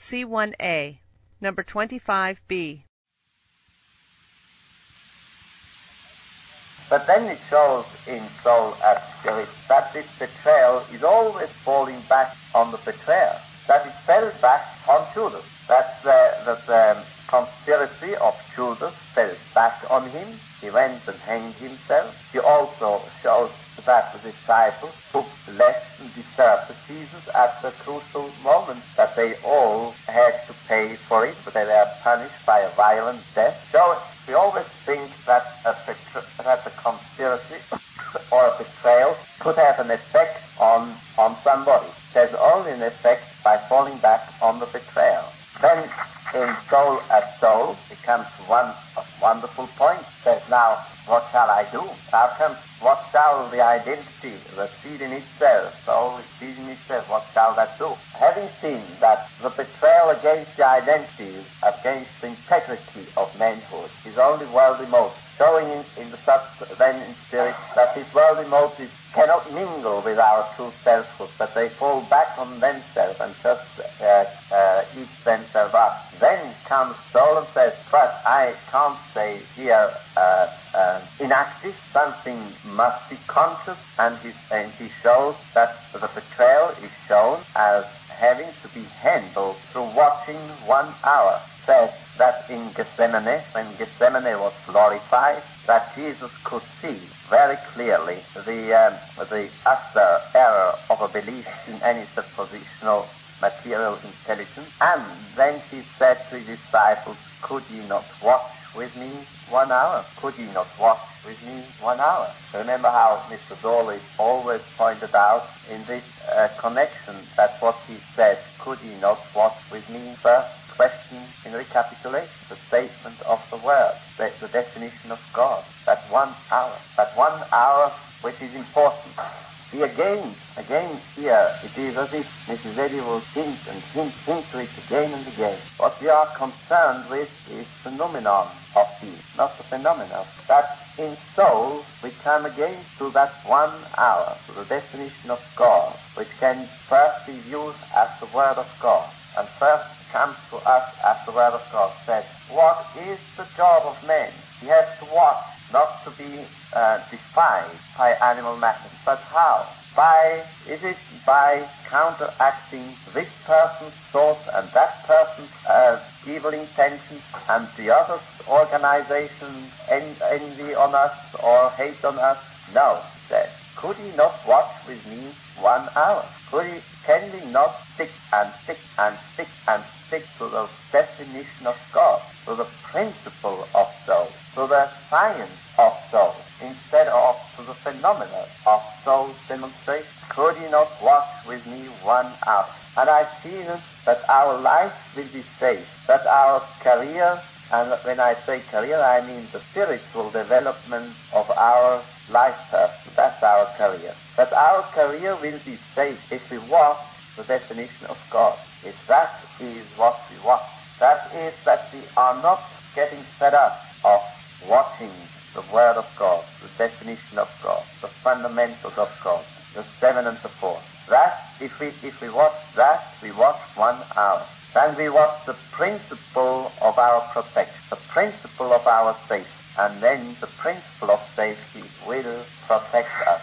C1A, number 25B. But then it shows in Soul as Spirit that this betrayal is always falling back on the betrayer, that it fell back on Judas, that the conspiracy of Judas fell back on him. He went and hanged himself. He also shows that the disciples who left and deserted Jesus at the crucial moment, that they all had to pay for it, but they were punished by a violent death. So we always think that the conspiracy or a betrayal could have an effect on somebody. There's only an effect by falling back on the betrayal. Then in Soul as Soul, it comes to one wonderful point. It says, now, what shall I do? Now comes, what shall the identity, the seed in itself, soul, seed in itself, what shall that do? Having seen that the betrayal against the identity, against the integrity of manhood, is only worldly motive, showing in the then in Spirit that these worldly motives cannot mingle with our true selfhood, but they fall back on themselves and just eat themselves up. Then comes Soul and says, but I can't stay here inactive. Something must be conscious, and he shows that the betrayal is shown as having to be handled through watching 1 hour. Says that in Gethsemane, when Gethsemane was glorified, that Jesus could see very clearly the utter error of a belief in any suppositional material intelligence. And then he said to his disciples, could ye not watch with me 1 hour? Could ye not watch with me 1 hour? Remember how Mr. Dawley always pointed out in this connection that what he said, could ye not watch with me? First question in recapitulation, the statement of the word, the definition of God, that 1 hour. That 1 hour which is important. See, again here, it is as if Mrs. Eddy will hint to it again and again. What we are concerned with is phenomenon of being, not the phenomenon. That in soul we come again to that 1 hour, to the definition of God, which can first be viewed as the Word of God, and first comes to us as the Word of God says. What is the job of man? He has to watch, not to be defied by animal matter. But how? Is it by counteracting this person's thoughts and that person's evil intentions and the other's organization envy on us or hate on us? No, he said. Could he not watch with me 1 hour? Can we not stick and stick and stick and stick to the definition of God, to the principle of soul, to the science of soul, instead of to the phenomena of soul's demonstration? Could he not watch with me 1 hour? And I feel that our life will be saved, that our career, and when I say career, I mean the spiritual development of our life person, that's our career, that our career will be saved if we watch the definition of God. If that is what we watch, that is that we are not getting fed up of watching the Word of God, the definition of God, the fundamentals of God, the 7 and the 4. That, if we watch that, we watch 1 hour. Then we watch the principle of our protection, the principle of our safety, and then the principle of safety will protect us.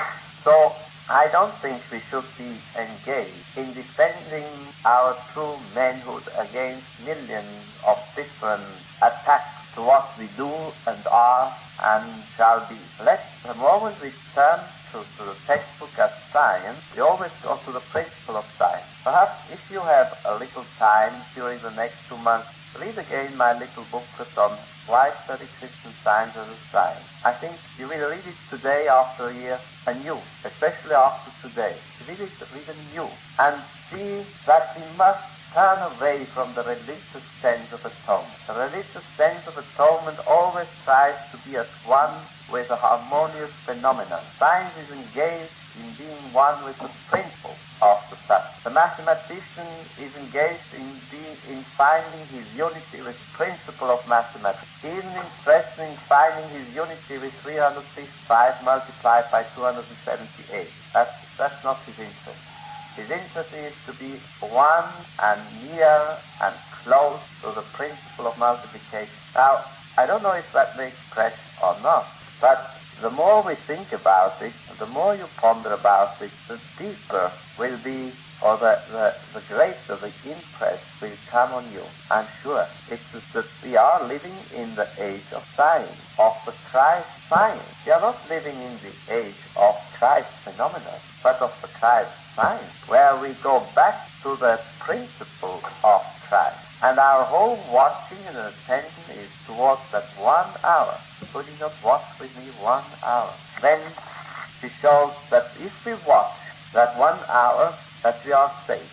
So I don't think we should be engaged in defending our true manhood against millions of different attacks to what we do and are and shall be. The moment we turn to the textbook as science, we always go to the principle of science. Perhaps if you have a little time during the next 2 months, read again my little booklet on Widespread Christian Science as a Science. I think you will read it today after a year anew, especially after today. Read it anew and see that we must turn away from the religious sense of atonement. The religious sense of atonement always tries to be at one with a harmonious phenomenon. Science is engaged in being one with the principle of the subject. The mathematician is engaged in finding his unity with the principle of mathematics. He isn't interested in finding his unity with 365 multiplied by 278. That's not his interest. His interest is to be one and near and close to the principle of multiplication. Now, I don't know if that makes impression or not, but the more we think about it, the more you ponder about it, the deeper will be, or the greater the impress will come on you. I'm sure it's that we are living in the age of science, of the Christ science. We are not living in the age of Christ phenomena, but of the Christ science, where we go back to the principle of Christ. And our whole watching and attention is towards that 1 hour. Could you not watch with me 1 hour? Then she shows that if we watch that 1 hour, that we are saved,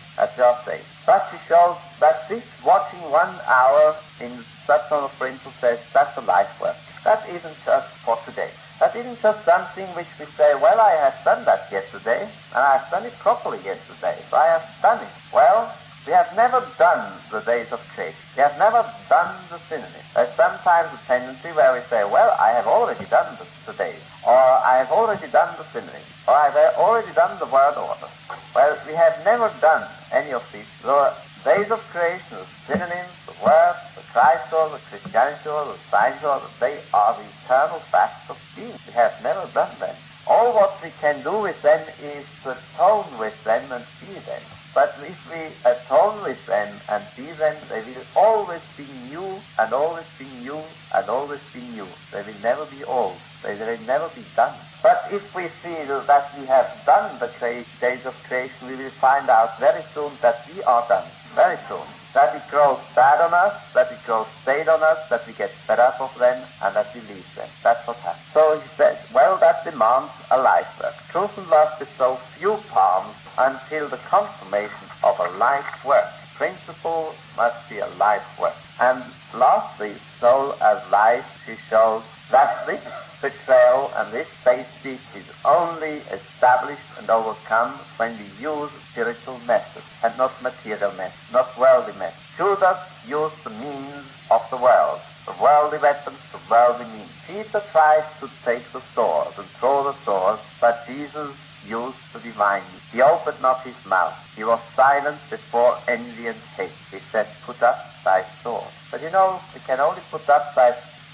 But she shows that this watching 1 hour in such sort of principle says that's a life work. That isn't just for today. That isn't just something which we say, well, I have done that yesterday, and I have done it properly yesterday, so I have done it. Well, we have never done the days of creation. We have never done the synonym. There's sometimes a tendency where we say, well, I have already done the days, or I have already done the synonym, or I have already done the word order. Well, we have never done any of these. The days of creation, the synonyms, the word, the Christ order, the Christianity order, the science order, they are the eternal facts of being. We have never done them. All what we can do with them is to atone with them and be them. But if we atone with them and be them, they will always be new and always be new and always be new. They will never be old. They will never be done. But if we feel that we have done the days of creation, we will find out very soon that we are done. Very soon. That it grows bad on us, that it grows stale on us, that we get fed up of them, and that we leave them. That's what happens. So he says, well, that demands a life work. Truth and love bestow few palms until the consummation of a life work. Principle must be a life work. And lastly, soul as life, she shows that this betrayal and this safety is only established and overcome when we use spiritual methods and not material methods, not worldly methods. Judas used the means of the worldly weapons, the worldly means. Peter tries to take the sword and throw the sword, but Jesus used the divine means. He opened not his mouth. He was silent before envy and hate. He said, put up thy sword. But you know, we can only put up thy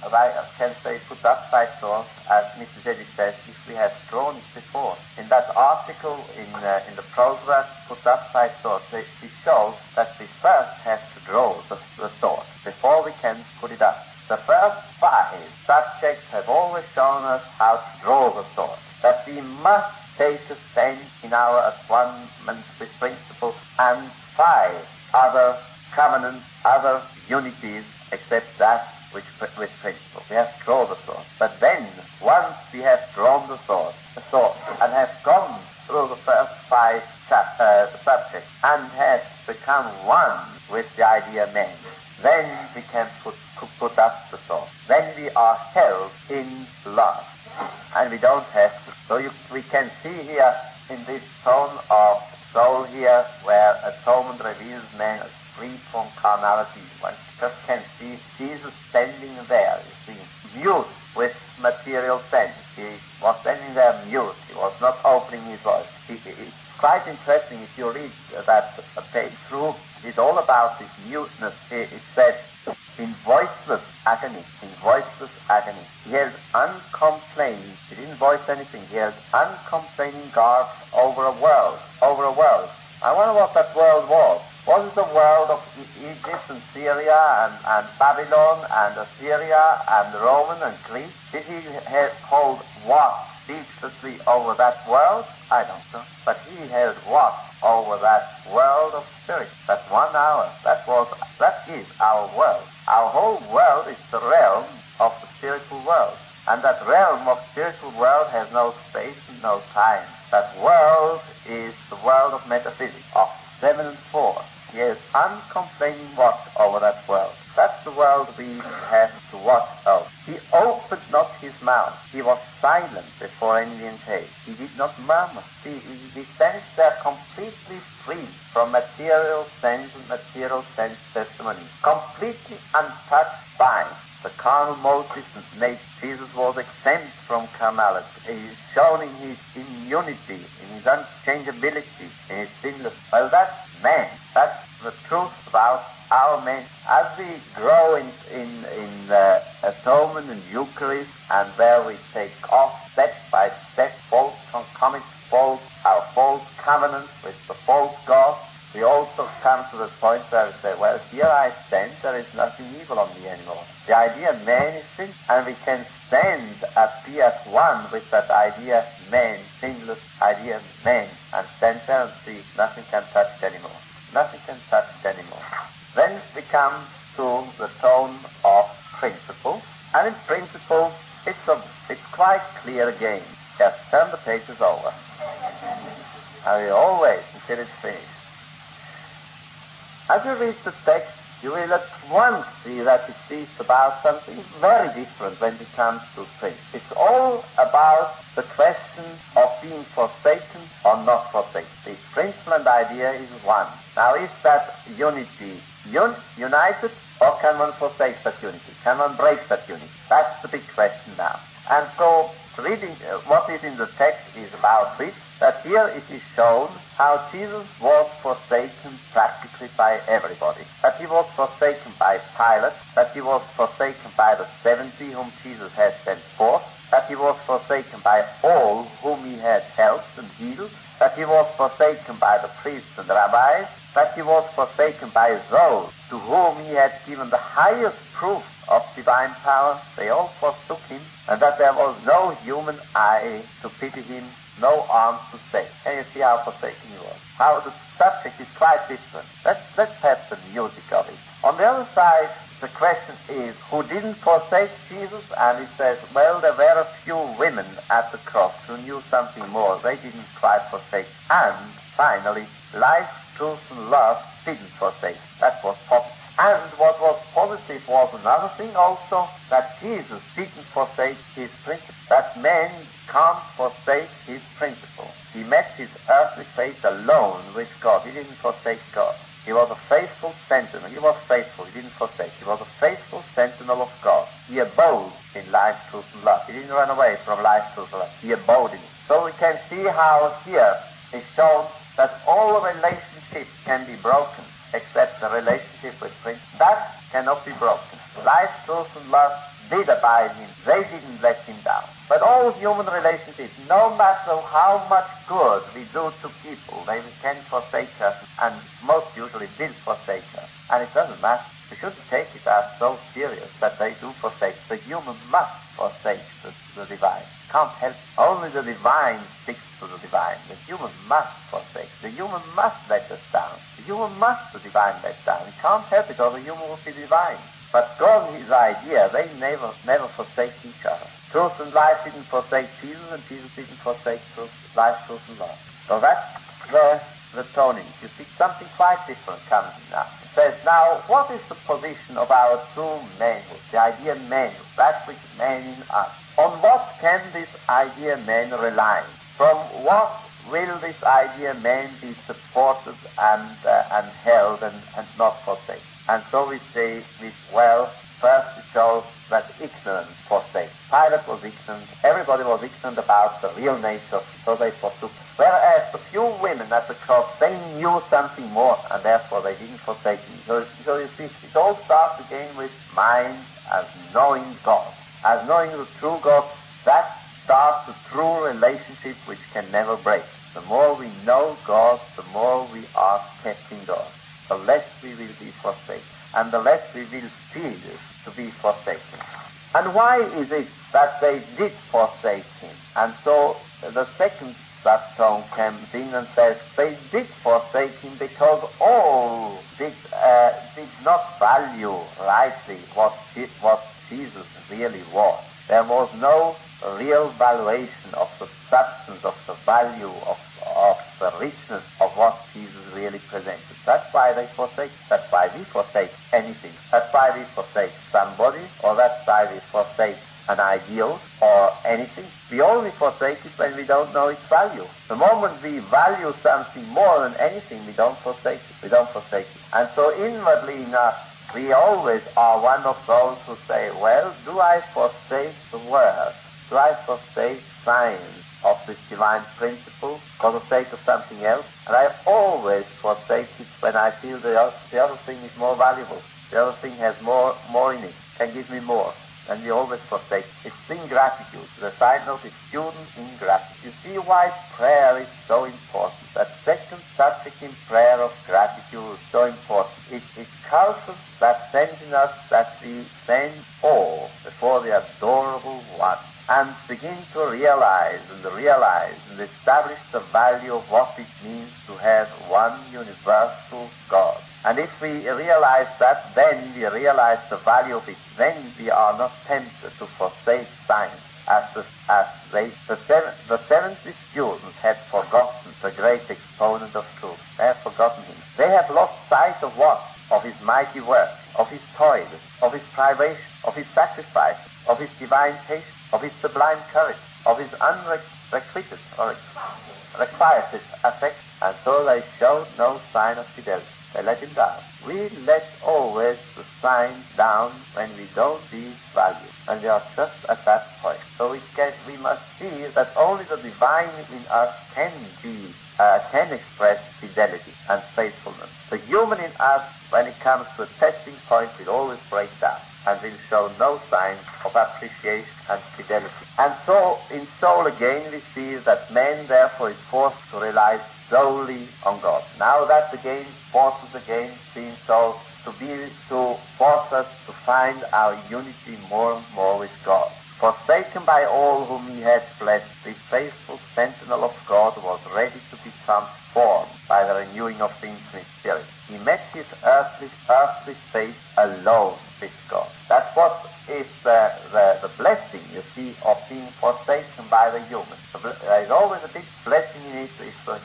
put up thy sword, as Mrs. Eddy says, if we have drawn it before. In that article in the Proswork, put up thy sword, it shows that we first have to draw the sword before we can put it up. The first 5 subjects have always shown us how to draw the sword, that we must take a stand in our at-one-ment with principle and 5 other covenants, other unities, except that with principle. We have to draw the sword. But then, once we have drawn the sword, and have gone through the first 5 subjects, and have become one with the idea man, then we can put up the sword. Then we are held in love. And we don't have to. So we can see here in this tone of soul here, where atonement reveals man as free from carnality. One just can see Jesus standing there, you see, mute with material sense. He was standing there mute. He was not opening his voice. It's quite interesting if you read that page through. It's all about this muteness. It said, in voiceless agony, he held uncomplaining. He didn't voice anything. He held uncomplaining guard over a world. I wonder what that world was. Was it the world of Egypt and Syria and Babylon and Assyria and Roman and Greece? Did he hold watch ceaselessly over that world? I don't know. But he held watch over that world of spirit. That 1 hour. That is our world. Our whole world is the realm of the spiritual world. And that realm of spiritual world has no space and no time. That world is the world of metaphysics, of 7 and 4. He has uncomplaining watch over that world. That's the world we have to watch over. He opened not his mouth. He was silent before envy and hate. He did not murmur. He stands there completely free from material sense and material sense testimony, completely untouched by the carnal motives and nature. Jesus was exempt from carnality. He is shown in his immunity, in his unchangeability, in his sinless. Well, that's man. That's the truth about our man. As we grow in atonement and Eucharist, and where we take off step by step false concomitant fault, our false covenant with the false God, we also come to the point where we say, well, here I stand, there is nothing evil on me anymore. The idea of man is sin, and we can stand and be at one with that idea of man, sinless idea of man, and stand there and see nothing can touch it anymore. Nothing can touch it anymore. Then we come to the tone of principles, and in principles it's quite clear again. Just turn the pages over. And we always until it's finished. As you read the text, you will at once see that it is about something very different when it comes to faith. It's all about the question of being forsaken or not forsaken. The principle and idea is one. Now, is that unity united, or can one forsake that unity? Can one break that unity? That's the big question now. And so, reading what is in the text is about this, that here it is shown how Jesus was forsaken practically by everybody. That he was forsaken by Pilate, that he was forsaken by the 70 whom Jesus had sent forth, that he was forsaken by all whom he had helped and healed, that he was forsaken by the priests and rabbis, that he was forsaken by those to whom he had given the highest proof of divine power. They all forsook him, and that there was no human eye to pity him, no arms to save. Can you see how forsaken he was? How the subject is quite different. Let's have the music of it. On the other side, the question is, who didn't forsake Jesus? And it says, well, there were a few women at the cross who knew something more. They didn't quite forsake. And finally, life, truth, and love didn't forsake. That was positive. And what was positive was another thing also, that Jesus didn't forsake his principle. That man can't forsake his principle. He met his earthly fate alone with God. He didn't forsake God. He was a faithful sentinel. He was faithful. He didn't forsake. He was a faithful sentinel of God. He abode in life, truth, and love. He didn't run away from life, truth, and love. He abode in it. So we can see how here is shown that all relationships can be broken except the relationship with Prince. That cannot be broken. Life, truth, and love did abide in him. They didn't let him down. But all human relationships, no matter how much good we do to people, they can forsake us, and most usually will forsake us. And it doesn't matter. We shouldn't take it as so serious that they do forsake. The human must forsake the divine. Can't help. Only the divine sticks to the divine. The human must forsake. The human must let us down. The human must the divine let down. It can't help it, or the human will be divine. But God and his idea, they never forsake each other. Truth and life didn't forsake Jesus, and Jesus didn't forsake life, truth, and love. So that's the toning. You see, something quite different comes now. It says, now, what is the position of our true manhood, the idea manhood, that which is man in us? On what can this idea man rely? From what will this idea man be supported and held and not forsaken? And so we say, well, first it shows that ignorance forsake. Pilate was ignorant. Everybody was ignorant about the real nature, so they forsook. Whereas the few women at the cross, they knew something more, and therefore they didn't forsake him. So you see, it all starts again with mind as knowing God. As knowing the true God, that starts a true relationship which can never break. The more we know God, the more we are kept in God. The less we will be forsaken, and the less we will feel to be forsaken. And why is it that they did forsake him? And so the second subtone comes in and says they did forsake him because all did not value rightly what Jesus really was. There was no real valuation of the substance, of the value, of the richness of what Jesus really presented. That's why they forsake. That's why we forsake anything. That's why we forsake somebody, or that's why we forsake an ideal or anything. We only forsake it when we don't know its value. The moment we value something more than anything, we don't forsake it. We don't forsake it. And so inwardly in us, we always are one of those who say, well, do I forsake the world? Do I forsake science of this divine principle for the sake of something else? And I always forsake it when I feel the other thing is more valuable. The other thing has more in it, can give me more. And we always forsake. It's ingratitude. The side note is student ingratitude. You see why prayer is so important. That second subject in prayer of gratitude is so important. It cultivates that sense in us that we stand awe before the adorable one and begin to realize and establish the value of what it means to have one universal God. And if we realize that, then we realize the value of it. Then we are not tempted to forsake science, as the 70 students had forgotten the great exponent of truth. They have forgotten him. They have lost sight of what? Of his mighty work, of his toil, of his privation, of his sacrifice, of his divine patience, of his sublime courage, of his unrequited or requited affection. And so they showed no sign of fidelity. They let him down. We let always the sign down when we don't see its value, and we are just at that point. So we must see that only the divine in us can express fidelity and faithfulness. The human in us, when it comes to a testing point, will always break down and will show no sign of appreciation and fidelity. And so, in soul again, we see that man, therefore, is forced to rely solely on God. Now that forces seems so to force us to find our unity more and more with God. Forsaken by all whom he had blessed, this faithful sentinel of God was ready to be transformed by the renewing of the infinite spirit. He met his earthly fate alone with God. That's what is the blessing, you see, of being forsaken by the human. There is always a big blessing in it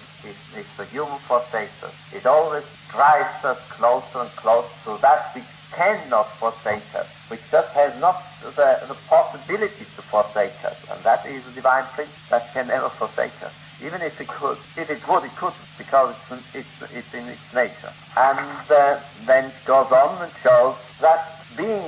if the human forsakes us. It always drives us closer and closer to that which cannot forsake us, which just has not the possibility to forsake us, and that is the divine principle that can never forsake us. Even if it could, it couldn't, because it's in its nature. And then it goes on and shows that being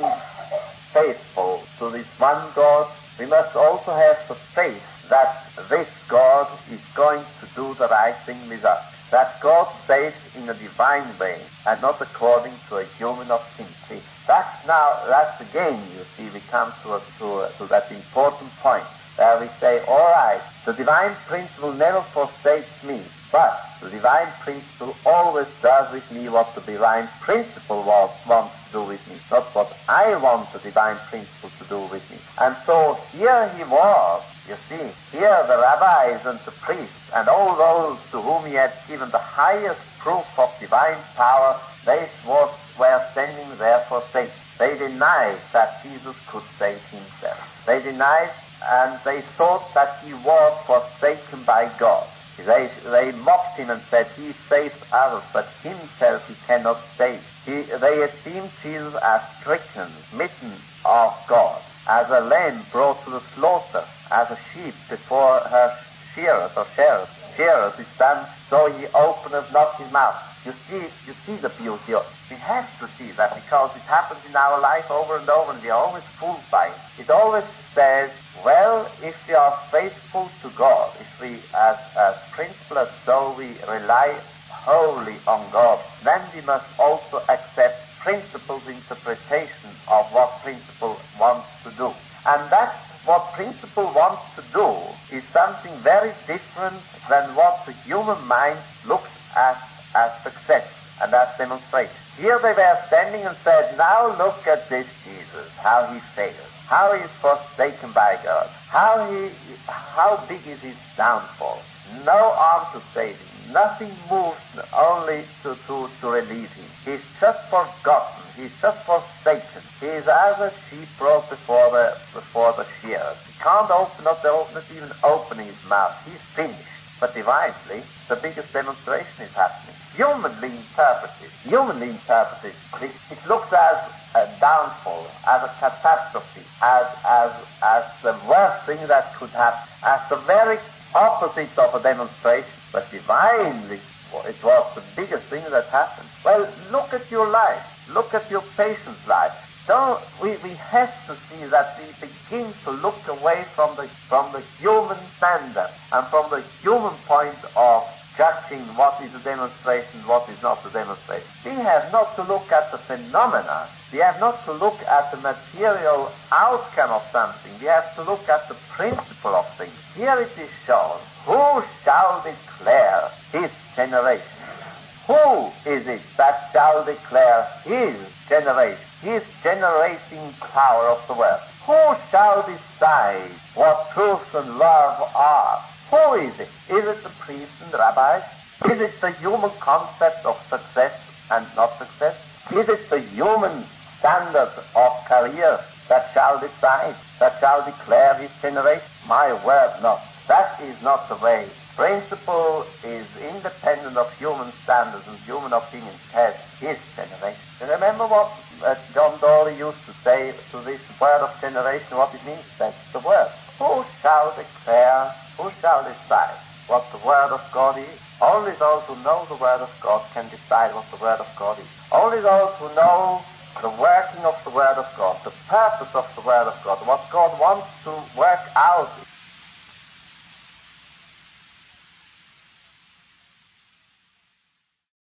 faithful to this one God, we must also have the faith that this God is going to do the right thing with us. That God saves in a divine way and not according to a human opportunity. That's again, you see, we come to that important point where we say, all right, the divine principle never forsakes me, but the divine principle always does with me what the divine principle wants to do with me, not what I want the divine principle to do with me. And so here he was, you see, here the rabbis and the priests and all those to whom he had given the highest proof of divine power, they were standing there forsaken. They denied that Jesus could save himself. They denied, and they thought that he was forsaken by God. They mocked him and said, he saves others, but himself he cannot save. They esteemed Jesus as stricken, smitten of God, as a lamb brought to the slaughter, as a sheep before her shearers is done, so he openeth not his mouth. You see the beauty of it. We have to see that, because it happens in our life over and over, and we are always fooled by it. It always says, well, if we are faithful to God, if we, as principle, as though we rely wholly on God, then we must also accept principle's interpretation of what principle wants to do. And that's what principle wants to do is something very different than what the human mind looks at as success and as demonstration. Here they were standing and said, now look at this Jesus, how he fails, how he is forsaken by God, how big is his downfall. No arm to save him, nothing moves only to relieve him. He's just forgotten, he's just forsaken. He is as a sheep brought before the shearers. He can't not even open his mouth. He's finished. But divinely, the biggest demonstration is happening. Humanly interpreted, it looks as downfall, as a catastrophe, as the worst thing that could happen, as the very opposite of a demonstration. But divinely, it was the biggest thing that happened. Well, look at your life. Look at your patient's life. We have to see that we begin to look away from the human standard and from the human point of judging what is a demonstration, what is not a demonstration. We have not to look at the phenomena. We have not to look at the material outcome of something. We have to look at the principle of things. Here it is shown, who shall declare his generation? Who is it that shall declare his generation, his generating power of the world? Who shall decide what truth and love are? Who is it? Is it the priests and rabbis? Is it the human concept of success and not success? Is it the human standard of career that shall decide, that shall declare his generation? My word, no. That is not the way. Principle is independent of human standards and human opinions. Has his generation. And remember what John Dawley used to say to this word of generation, what it means? That's the word. Who shall declare, who shall decide what the word of God is? Only those who know the word of God can decide what the word of God is. Only those who know the working of the word of God, the purpose of the word of God, what God wants to work out